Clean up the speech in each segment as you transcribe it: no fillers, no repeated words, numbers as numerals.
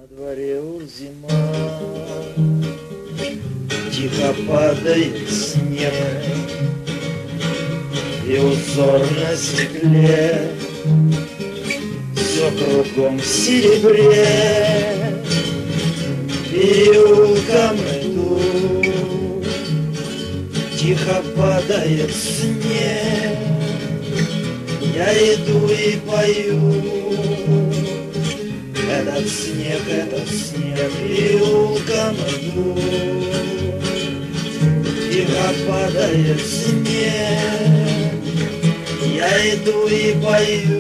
дворе уж зима, тихо падает снег, и узор на стекле все кругом в серебре. Переулком иду, тихо падает снег, я иду и пою. Этот снег, переулком иду, тихо падает снег, я иду и пою.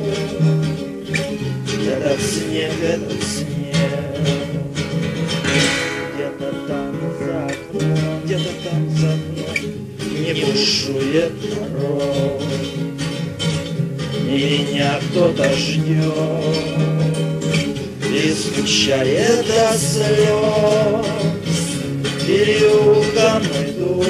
Этот снег, где-то там за окном, где-то там за окном не бушует народ, и меня кто-то ждет и скучает до слез. Переулком иду,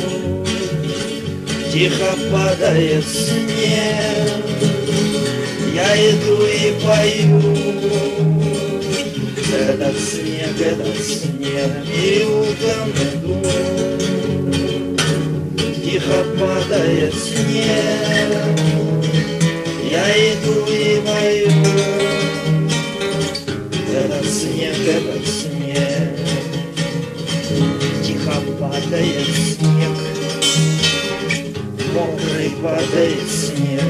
тихо падает снег, я иду и пою. Этот снег, переулком иду, тихо падает снег, я иду и пою. Этот снег, тихо падает снег, мокрый падает снег.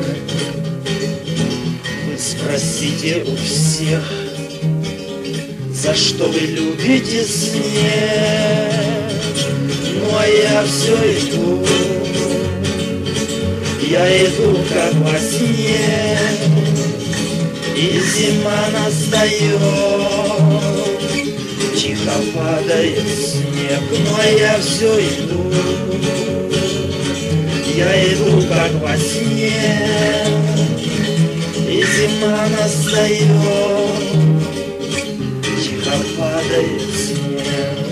Вы спросите у всех, за что вы любите снег? Ну а я все иду, я иду как во сне, и зима настает, тихо падает снег. Ну а я все иду, я иду как во сне, и зима настает, тихо падает снег.